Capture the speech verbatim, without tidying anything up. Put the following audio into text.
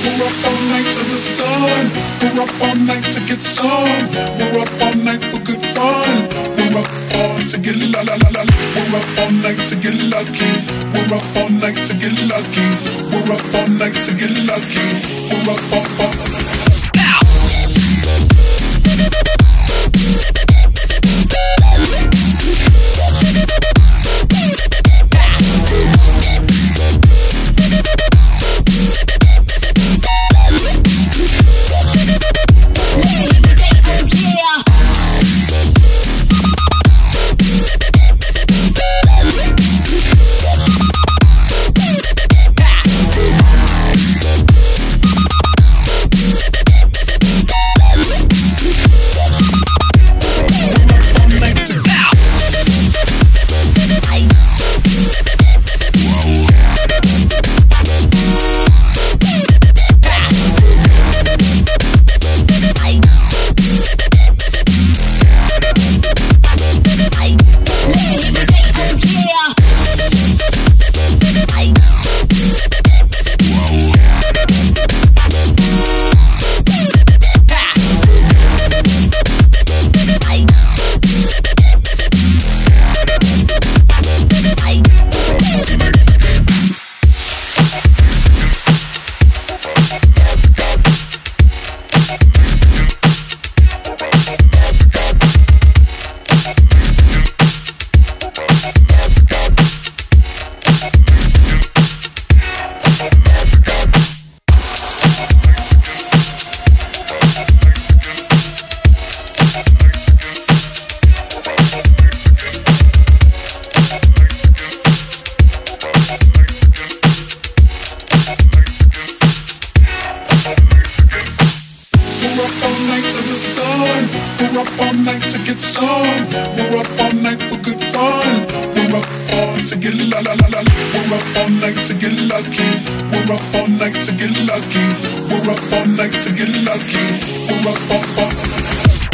We're up all night to the sun. We're up all night to get some. We're up all night for good fun. We're up all to get la la la la. We're up all night to get lucky. We're up all night to get lucky. We're up all night to get lucky. We're up all all to get We're up all night to get some. We're up all night for good fun. We're up all to get la la la la. We're up all night to get lucky. We're up all night to get lucky. We're up all night to get lucky. We're up all all to